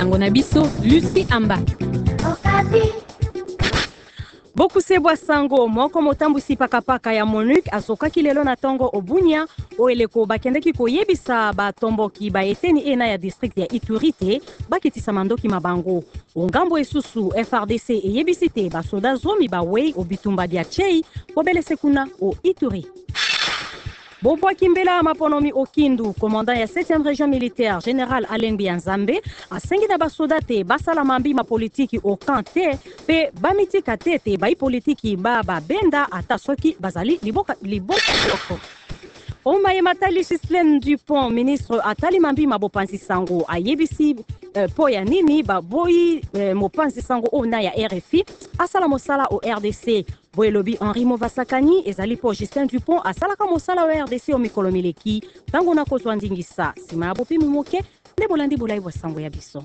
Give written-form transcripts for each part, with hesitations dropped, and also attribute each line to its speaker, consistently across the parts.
Speaker 1: sango na biso Lucy Amba. Boku sebwa sango moko motambusi pakapaka ya MONUC asokaki lelo na tongo obunya oeleko bakendeki koyebisa batomboki baeteni ena ya district ya Ituri te bakitisa mandoki mabango. Ongambo esusu FRDC eyebisi te basoda zomi bawei obitumba bya chei kobelese kuna o Ituri. Bobo Kimbela Maponomi Okindu, commandant ya 7e région militaire, général Alain Bianzambe, asengi na basoda te basala mambi ma politiki au camp te pe bamitika te bai politiki ba benda ata soki bazali liboka. Omaye Matali Sislène Dupont, ministre atali mambi mabopansi sango ayebisi po ya nini baboyi mopansi sango ona ya RFI asala mosala au RDC. Boelobi Henri Movasakani ezali po Justin Dupont asalaka mosala au RDC o mikolo mileki tango na kozwa ndingisa sima bopi mumoke nde bolandi bolai bwa sango ya biso.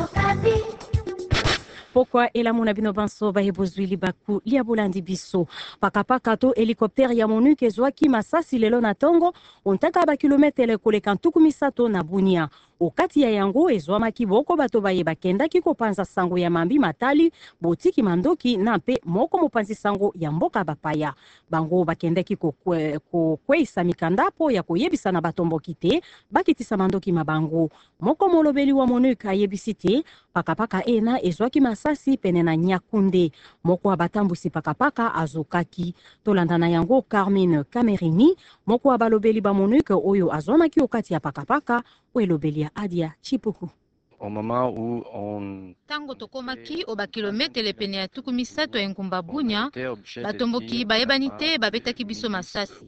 Speaker 1: Pourquoi elamuna bino banso bahebozwi libaku lia bolandi biso pakapaka to helicoptère ya MONUC ezwaki masasi lelo na tongo ontaka ba kilometele koleka ntuku misato na Bunia. Okati ya yango ezwamaki boko bato baye bakendaki kopanza sango ya mambi matali botiki mandoki na mpe moko mopanzi sango ya mboka bapaya. Bango bakendaki kokweisa mikanda po ya koyebisa na batomboki te bakitisa mandoki mabango. Moko molobeli wa MONUC ayebisi te pakapaka ena ezwaki masasi pene na Nyakunde. Moko abatambusi pakapaka azokaki. Tolanda na yango Carmine Camerini, moko abalobeli ba MONUC oyo azwamaki okati ya pakapaka oelobeli ya Adia Chipuku.
Speaker 2: Au moment où on
Speaker 3: tango tokomaki oba kilometele pene ya tuku misato engumba Bunya batomboki bayebani te babetaki biso masasi.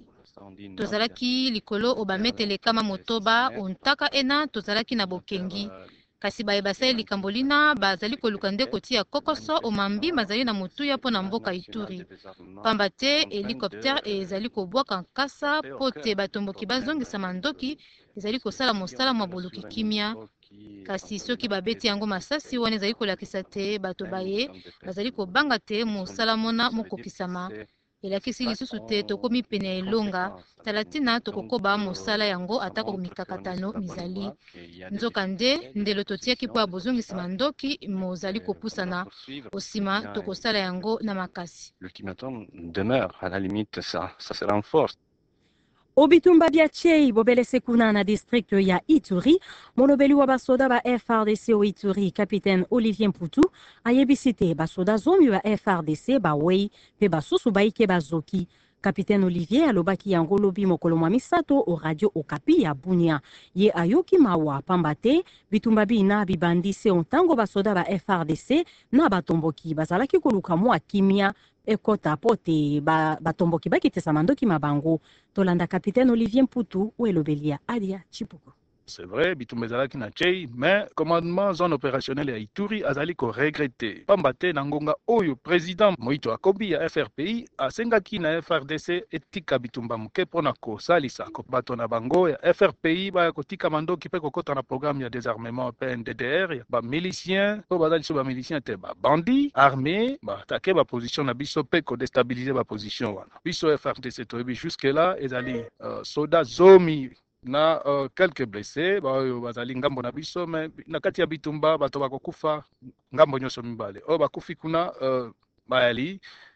Speaker 3: Tozalaki likolo oba metele kama motoba ontaka ena tozalaki na bokengi. Kasi bayebasai likambolina bazali koluka nde kotia kokoso omambi bazali na motuya po na mboka Ituri. Pamba te helicoptère ezali kobwaka nkasa po te batomboki bazongisa mandoki ezali kosala mosala mwa boluki kimia. Kasi soki babeti yango masasi wana ezali kolakisa te bato baye bazali kobanga te mosala mona mokokisama. Elakisi lisusu te tokomi pene ya elonga talatina tokokoba mosala yango atako mikakatano mizali. Nzoka nde ndelo totiaki po abozongisi mandoki mozali kopusana osima tokosala yango na makasi.
Speaker 2: l'ultimatum demeure, à la limite ça se renforce.
Speaker 1: Obitumba bya chei bobelese kuna na district ya Ituri, molobeli wa basoda ba FRDC o Ituri, capitaine Olivier Mputu, ayebisi te basoda zomi ba FRDC ba wei pe basusu baike bazoki. Capitaine Olivier alobaki yango lobi mokolo mwa misato o radio Okapi ya Bunia. Ye ayoki mawa pambate bitumba bina bibandise ontango basoda ba FRDC na batomboki bazalaki koluka mwa kimia ekota pote batomboki bakitesa mandoki mabango. Tolanda Capitaine Olivier Mputu oelobeli ya Adia Chipuku.
Speaker 4: C'est vrai, bitumba ezalaki na chei, mais commandement zone opérationnelle ya Ituri azali ko regretter. Pambate na ngonga oyo président Moïto Akobi ya FRPI asengaki na FRDC etika bitumba muke pona kosalisa ko bato na bango ya FRPI ba kotika mandoki pe kokota na programme ya désarmement PNDDR ya ba miliciens po bazali so ba miliciens te ba bandi armés ba attaquer ba position na biso pe ko déstabiliser ba position wana. Biso FRDC toyebi jusque là ezali soda zomi na quelques blessés bazali ngambo na biso mais na kati ya bitumba bato bakokufa ngambo nyonso mibale o bakufi kuna bayali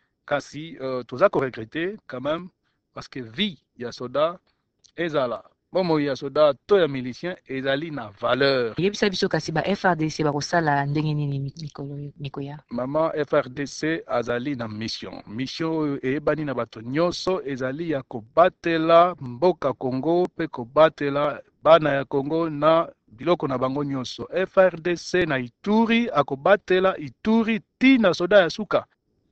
Speaker 4: kasi toza ko regretter quand même parce que vie ya soda ezala bomo ya soda to ya milicien ezali na valeur.
Speaker 5: Yebisa biso kasi ba FRDC bakosala ndenge nini mikoya
Speaker 4: mama FRDC azali na mission eyebani na bato nyonso ezali ya kobatela mboka Congo pe kobatela bana ya Congo na biloko na bango nyonso. FRDC na Ituri akobatela Ituri tina soda ya suka.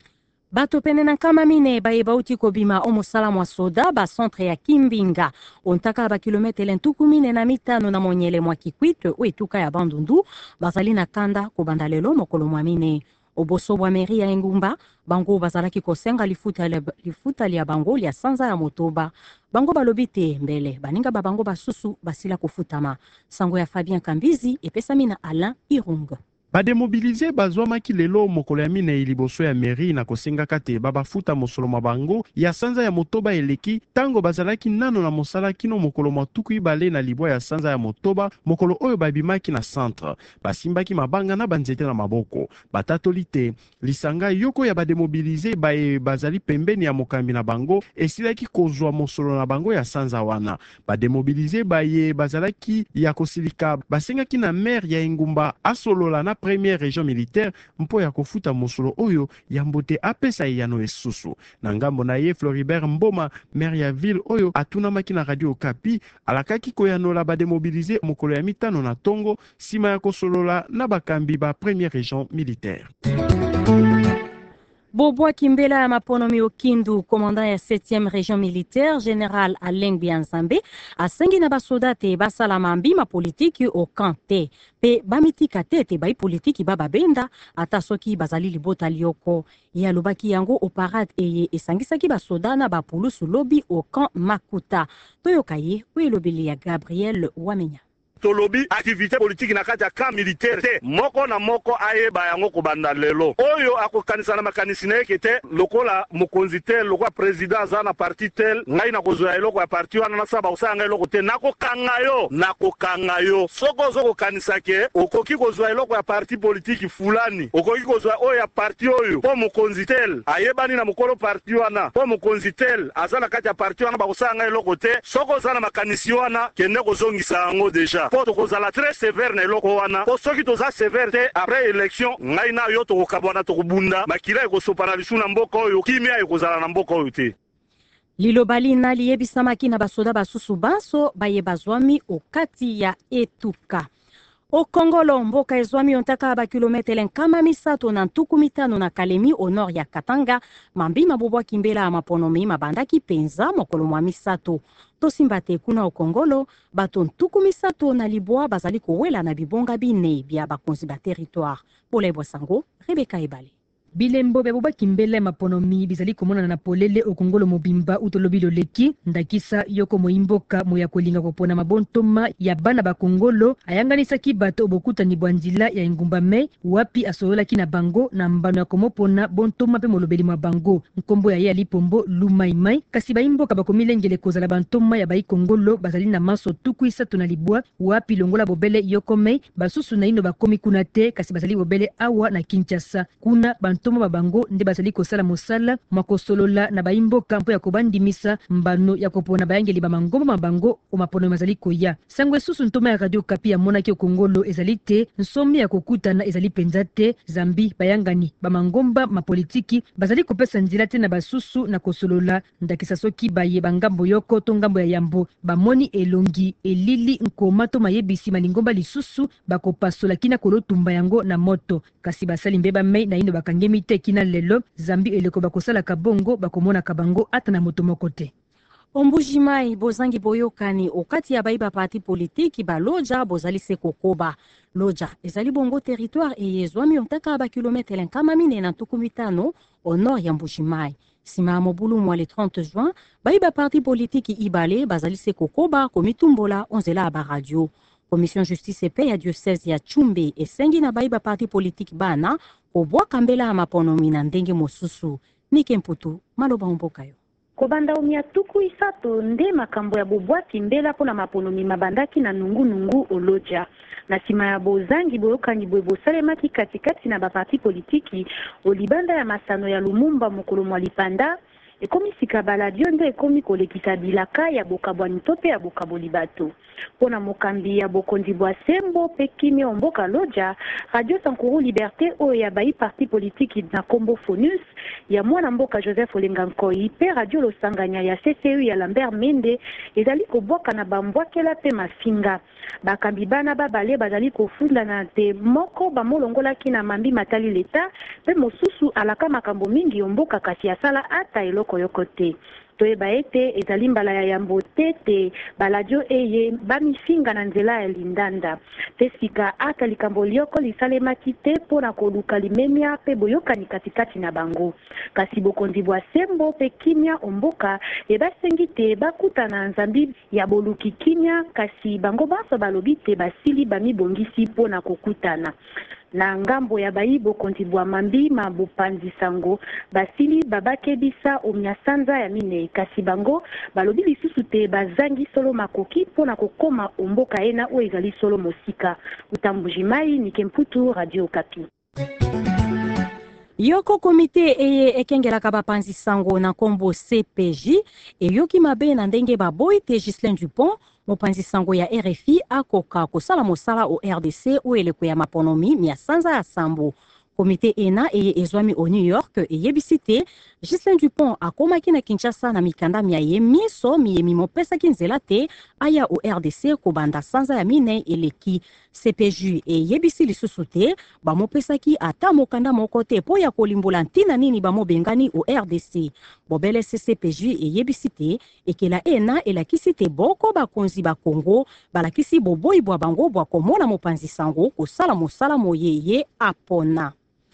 Speaker 1: Bato pene na kama mine baye bauti kobima omosala mwa soda ba centre ya Kimbinga ontaka ba kilometele ntuku mine na mitano na monyele mwa Kikwit oetuka ya Bandundu bazali na kanda kobanda lelo mokolo mwa mine. Oboso bwa meri ya Engumba bango bazalaki kosenga lifuta lia bango lia sanza ya motoba. Bango balobi te mbele baninga babango basusu basila kofutama. Sango ya Fabien Kambizi epesami na Alain Irunga.
Speaker 6: Bademobilize bazwamaki lelo mokolo ya minei liboso ya mairie na kosengaka te babafuta mosolo mabango ya sanza ya motoba eleki tango bazalaki nano na mosala kino mokolo matuku ibale na libwa ya sanza ya motoba mokolo oyo babimaki na centre basimbaki mabanga na banzete na maboko batatoli te lisanga yoko ya bademobilize baye bazali pembeni ya mokambi na bango esilaki kozwa mosolo na bango ya sanza wana bademobilize baye bazalaki ya kosilika basengaki na maire ya engumba asolola na première région militaire mpo ya kofuta mosolo oyo ya mbote apesa eyano esusu na ngambo na ye Floribert Mboma maire ya ville oyo atunamaki na radio Okapi alakaki koyanola bademobilize mokolo ya mitano na tongo sima ya kosolola na bakambi ba première région militaire.
Speaker 1: Bobwa Kimbela ya Maponomi Okindu, commandant ya 7e région militaire, général Alain Bianzambe, asengi na basodate basalamambi ma politiki au kante. Pe bamitika tete bai politiki baba benda, atasoki bazali libota lioko. Ya lubaki yango au parade eye esangisaki basodana bapulusu lobi au camp Makuta. Toyokaye, lobili ya Gabriel Wamenya.
Speaker 7: Tolobi activité politique na kati ya camp militaire te moko na moko ayeba yango kobanda lelo oyo akokanisa na makanisi na yeke te lokola mokonzi te lokola président aza na parti tel ngai na kozwa eloko ya parti wana nasaba kosala eloko te nakokanga yo soko ozokokanisa ke okoki kozwa eloko ya parti politique fulani okoki kozwa oyo ya parti oyo po mokonzi tel ayebani na mokolo parti wana po mokonzi tel aza na kati ya parti wana bakosala eloko te soko oza na makanisi wana kende kozongisa yango deja po tokozala très sévère na eloko wana po soki toza sévère te après élection ngai na yo tokokabwana tokobunda makila ekosopana lisu na mboka oyo kimia ekozala na mboka oyo te
Speaker 1: Lilobali na liyebisamaki na basoda basusu banso baye bazwami okati ya etuka. O Kongolo mboka ezwami ontaka ba kilometele nkama misato na ntuku mitano na Kalemi au nord ya Katanga mambi mabobwa Kimbela Maponomi mabandaki penza mokolo mwa misato. Tosimbate kuna o Kongolo bato ntuku misato na libwa bazali kowela na bibonga bine bia bakonzi ba territoire. Polebwa sango Rebeka Ebale.
Speaker 8: Bilembo beboba Kimbela Maponomi bizali komona na polele o Kongolo mobimba utolobilo leki ndakisa yoko moimboka moya kolinga kopona mabontoma ya bana ba Kongolo ayanganisaki bato obokuta ni bwanzila ya engumba me wapi asolola kina bango na mbano ya komopona bontoma pe molobeli mwa bango nkombo ya ye lipombo lumaimai kasi baimboka bakomilengele kozala bantoma ya bai Kongolo bazali na maso tuku isato na libwa wapi longola bobele yoko mei basusu na ino bakomi kuna te kasi bazali bobele awa na Kinshasa kuna Toma babango nde bazali kosala mosala makosolola na baimboka mpo ya kobandimisa mbano ya kopona bayangeli bamangombo mabango o mapono mazali koya sangwe susu ntoma ya radio Kapi ya monaki o Kongolo ezali te nsombi ya kokutana ezali penza te zambi bayangani bamangomba mapolitiki bazali kopesa nzela te na basusu na kosolola ndakisa soki baye bangambo yoko to ngambo ya yambo bamoni elongi elili nkoma to mayebisi malingomba lisusu bakopasola kina kolotumba yango na moto kasi basali mbeba mei na ino bakangemi te kina lelo zambi eleko bakosala kabongo bakomona kabango ata na moto moko te.
Speaker 1: Ombujimai bozangi boyokani okati ya baiba parti politiki ba loja bozali se kokoba. Loja ezali bongo territoire eyezwami ontaka ba kilometele nkama mine na ntuku mitano au nord ya Mbujimai. Sima mobulu mwa le 30 juin, baiba parti politiki ibale bazali se kokoba komitumbola onzela ba radio. Commission Justice et Paix ya diocèse ya Chumbe esengi na baiba parti politique bana obwa Kambela Maponomi na ndenge mosusu. Nike Mputu, maloba mbokayo.
Speaker 9: Kobanda umia tuku isato nde makambo ya bobwa Kimbela pona Maponomi mabandaki na nungu oloja. Na sima ya bozangi boyokani bosalemaki katikati na baparti politiki olibanda ya masano ya Lumumba mokolo mwa lipanda ekomi sikabala dio nde ekomi kolekisa bilaka ya bokabwani tope ya bokaboli bato. Pona mokambi ya bokondi bwa sembo pe kimi omboka loja, Radio Sankuru Liberté oyo ya bai parti politiki na Kombo Fonus, ya mwana mboka Joseph Olengankoi pe Radio Losanganya ya CCU ya Lambert Mende ezali kobwaka na bambwakela pe mafinga. Bakambi bana babale bazali kofunda na te moko bamolongolaki na mambi matali leta pe mosusu alaka makambo mingi omboka kasi asala ata eloko yoko te. Toeba ete ezali mbala ya yambo tete baladio eye bamifinga na nzela ya lindanda. Tesika ata likambo lioko lisalemaki te pona koluka limemia pe boyokani katikati na bango. Kasi bokondi bwa sembo pe kimia omboka ebasengi te bakuta na nzambi ya boluki kimia kasi bango baso balobi te basili bami bongisi pona kokutana. na ngambo ya baibo kontibwa mambi mabupanzi sango basili babakebisa omyasanza ya mine kasi bango balobi lisusu te bazangi solo makoki pona kokoma omboka ena o ezali solo mosika utambujimai nikemputu Radio Okapi.
Speaker 1: Yoko komite eye ekengelaka bapanzi sango na kombo CPJ eyoki mabe na ndenge baboyi te Ghislain Dupont mopanzi sango ya RFI akoka kosala mosala o RDC o eleko ya maponomi miasanza ya sambo. Komite ena eye ezwami o New York eyebisi te Ghislain Dupont akomaki na Kinshasa na mikanda mia ye miso miyemi mopesaki nzela te aya o RDC kobanda sanza ya mine eleki. CPJ eyebisi lisusu te bamopesaki ata mokanda moko te po ya kolimbola ntina nini bamobengani o RDC. Bobele CPJ eyebisi te ekela ena elakisi te boko bakonzi ba Congo balakisi boboyi bwa bango bwa komona mopanzi sango kosala mosala moyeye apona.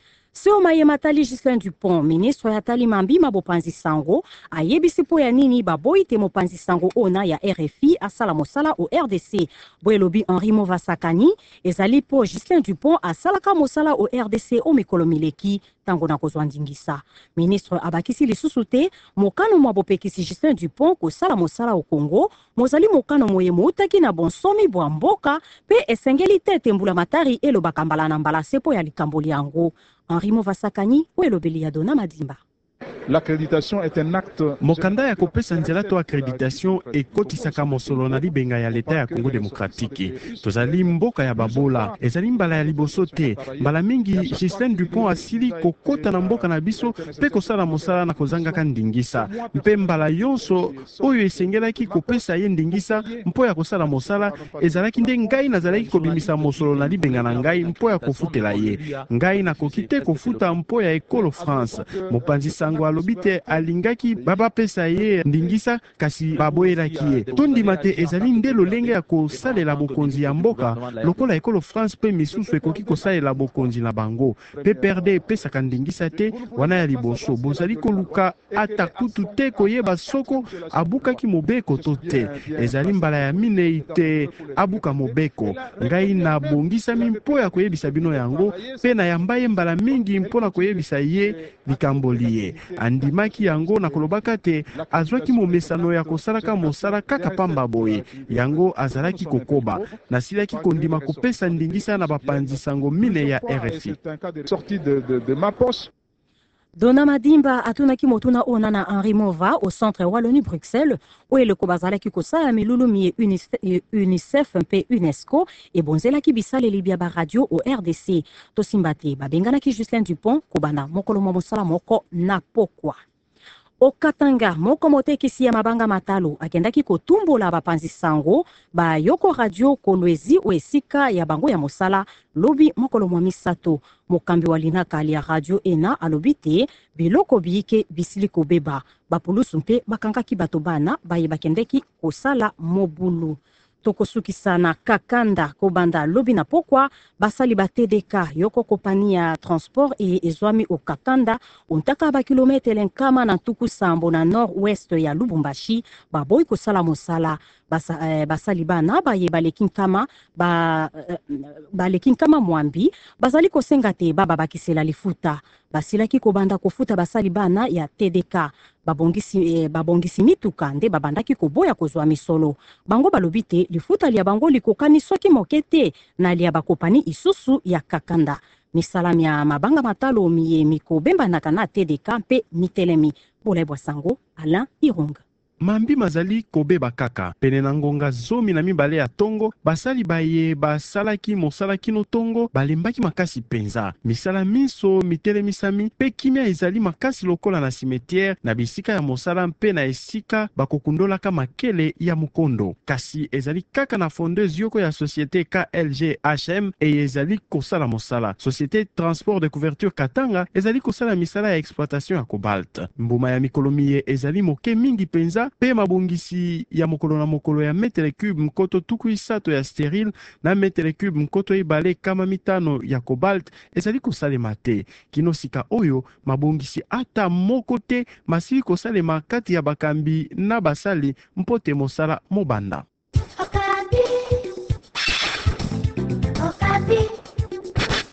Speaker 1: Seo maye matali Ghislain Dupont, ministre ya tali mambi mabopanzi sango, ayebisi po ya nini baboyi te mopanzi sango ona ya RFI asala mosala o RDC. Boelobi Henri Movasakani, ezali po Ghislain Dupont asalaka mosala o RDC o mikolo mileki tango na kozwa ndingisa. Ministre abakisi lisusu te mokano mwa bopekisi Ghislain Dupont kosala mosala o Congo, mozali mokano moye moutaki na bonsomi bwa mboka pe esengeli te tembula matari elobaka mbala na mbala sepo ya likamboli yango. Henri Movasakani welobeli ya Dona Madimba.
Speaker 10: L'accréditation est un acte.
Speaker 6: Mokanda ya kopesa nzela to accréditation ekotisaka mosolo na libenga ya leta ya Congo démocratique. Tozali mboka ya babola, ezali mbala ya liboso te. Mbala mingi Ghislain Dupont asili kokota na mboka na biso pe kosala mosala na kozangaka ndingisa. Mpe mbala yonso oyo esengelaki kopesa ye ndingisa mpo ya kosala mosala ezalaki nde ngai nazalaki kobimisa mosolo na libenga na ngai mpo ya kofutela ye. Ngai nakoki te kofuta mpo ya ekolo France. Mopanzi sango alobi te alingaki babapesa ye ndingisa kasi baboyelaki ye. Tondima te ezali nde lolenge ya kosalela bokonzi ya mboka lokola ekolo France pe misusu ekoki kosalela bokonzi na bango. PPRD epesaka ndingisa te wana ya liboso bozali koluka ata kutu te koyeba soko abukaki mobeko to te. Ezali mbala ya minei te abuka mobeko. Ngai na bongisami mpo ya koyebisa bino yango pe na yamba ye mbala mingi mpo na koyebisa ye likamboli ye. Andimaki yango na kolobaka te azwaki momesano ya kosalaka mosala kaka pamba boye yango azalaki kokoba nasilaki kondima kopesa ndingisa na bapanzi sango mine ya RFI.
Speaker 1: Dona Madimba atunaki motuna ona na Henri Mova au centre Wallonie Bruxelles oyo eleko bazalaki kosala milulu mie UNICEF mpe UNESCO ebonzelaki bisaleli bya baradio au RDC. Tosimba te babenganaki Ghislain Dupont kobanda mokolo mwa mosala moko na pokwa. Okatanga moko motekisi ya mabanga matalo akendaki kotumbola bapanzi sango ba yoko radio kolwezi o esika ya bango ya mosala lobi mokolo mwa misato. Mokambi walinaka ya radio ena alobi te biloko biyike bisili kobeba bapulusu mpe bakangaki bato bana baye bakendeki kosala mobulu. Tokosukisana kakanda kobanda lobi na pokwa basali ba TDK yoko kompani ya transport e ezwami o kakanda ontaka ba kilometre nkama na tuku sambo na nord-ouest ya Lubumbashi baboy kosala mosala basali bana baye balekin kama mwambi bazali kosenga te baba bakisela lifuta basilaki kobanda kofuta basali bana ya TDK babongisi mituka nde babandaki koboya kozwa misolo bango balobi te lifuta lia bango likokani soki moke te na lia bakopani isusu ya kakanda. Misala ya mabanga matalo miye mikobembanaka na TDK mpe mitelemi. Bolebwa sango Alain Irunga.
Speaker 6: Mambi mazali kobeba kaka pene na ngonga zomi na mibale ya tongo basali baye basalaki mosala kino tongo balembaki makasi penza misala miso mitelemisami pe kimia ezali makasi lokola na cimetière na bisika ya mosala mpe na esika bakokundolaka makele ya mukondo kasi ezali kaka na fondeuse yoko ya société KLG-HM e ezali kosala mosala société transport de couverture Katanga ezali kosala misala ya exploitation ya cobalt mbuma ya mikolomiye ezali moke mingi penza pe mabongisi ya mokolo na mokolo ya metere cube mkoto tuku isato ya stérile na metere cube mkoto ibale kama mitano ya cobalt ezali kosalema te kino sika oyo mabongisi ata moko te masili kosalema kati ya bakambi na basali mpote mosala mobanda.
Speaker 11: Okapi.